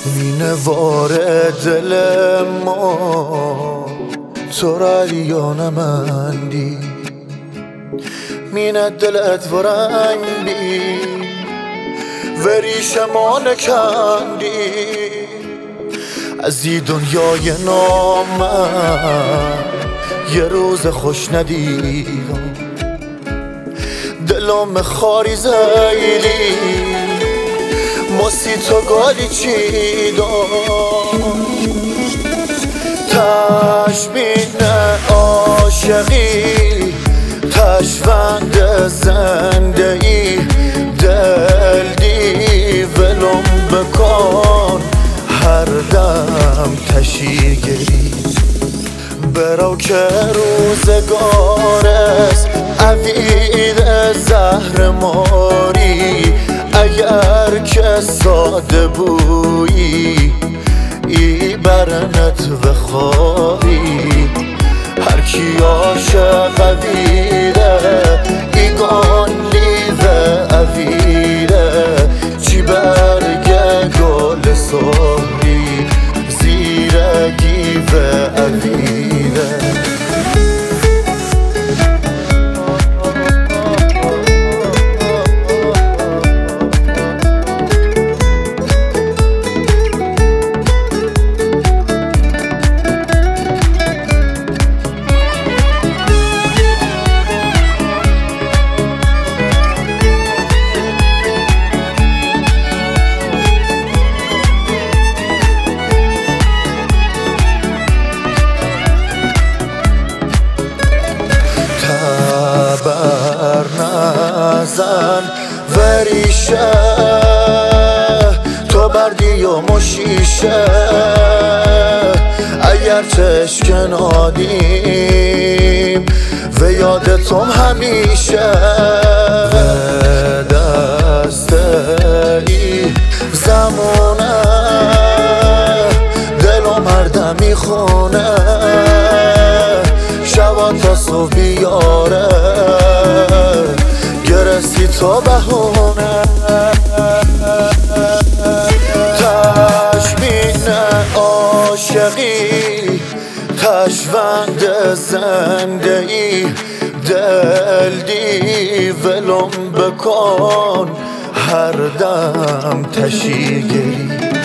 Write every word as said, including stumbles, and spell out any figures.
مینه واره دل ما تو رالیانه مندی مینه دلت ورنگ بی وریش ما نکندی از این دنیای نامن یه روز خوش ندیدم دلم خاری زیدی مسی تو گالی چیدم تشبین عاشقی تشوند زندگی دل دی ولم بکن هر دم تشیگری برو که روزگارست اوید زهر ماری اگر که ساده بویی ای برنت و خواری هر کی عاشق اویده ای گانلی و اویده چی برگه گل سوری زیرگی و اویده نزن وریشه تو بردی و مشیشه اگر چشکنادیم و یادتم همیشه و دسته ای زمونه دلم هر دم میخونه شبا تا صبح بیاره گرسی تو بهونه تشبین عاشقی تشوند زندگی دل دی ولم بکن هر دم تشیگری